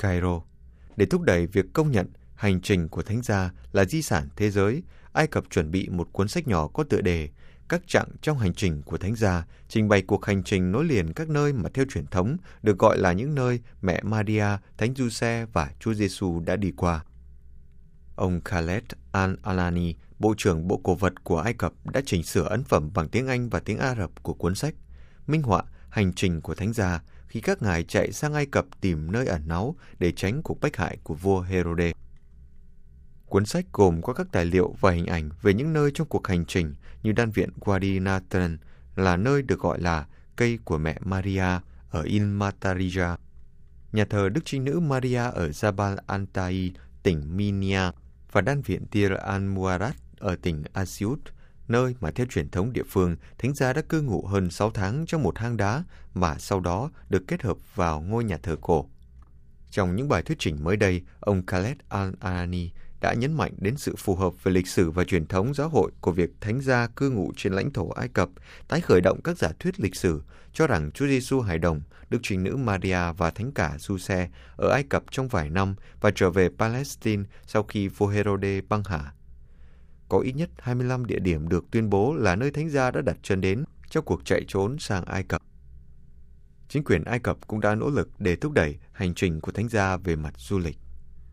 Cairo. Để thúc đẩy việc công nhận hành trình của Thánh Gia là di sản thế giới, Ai Cập chuẩn bị một cuốn sách nhỏ có tựa đề Các chặng trong hành trình của Thánh Gia, trình bày cuộc hành trình nối liền các nơi mà theo truyền thống được gọi là những nơi mẹ Maria, Thánh Giuse và Chúa Giêsu đã đi qua. Ông Khaled Al-Alani, Bộ trưởng Bộ Cổ vật của Ai Cập đã chỉnh sửa ấn phẩm bằng tiếng Anh và tiếng Ả Rập của cuốn sách, minh họa hành trình của Thánh Gia khi các ngài chạy sang Ai Cập tìm nơi ẩn náu để tránh cuộc bách hại của vua Herode. Cuốn sách gồm có các tài liệu và hình ảnh về những nơi trong cuộc hành trình như đan viện Wadi Nathan là nơi được gọi là cây của mẹ Maria ở Il-Matarija, nhà thờ Đức Trinh Nữ Maria ở Jabal Antai, tỉnh Minia, và đan viện Tir al-Muarat ở tỉnh Asyut, nơi mà theo truyền thống địa phương, Thánh Gia đã cư ngụ hơn 6 tháng trong một hang đá mà sau đó được kết hợp vào ngôi nhà thờ cổ. Trong những bài thuyết trình mới đây, ông Khaled Al-Alani đã nhấn mạnh đến sự phù hợp về lịch sử và truyền thống giáo hội của việc Thánh Gia cư ngụ trên lãnh thổ Ai Cập, tái khởi động các giả thuyết lịch sử, cho rằng Chúa Giêsu hài đồng, Đức Trinh Nữ Maria và Thánh cả Giuse ở Ai Cập trong vài năm và trở về Palestine sau khi vua Herode băng hà. Có ít nhất 25 địa điểm được tuyên bố là nơi Thánh Gia đã đặt chân đến trong cuộc chạy trốn sang Ai Cập. Chính quyền Ai Cập cũng đã nỗ lực để thúc đẩy hành trình của Thánh Gia về mặt du lịch.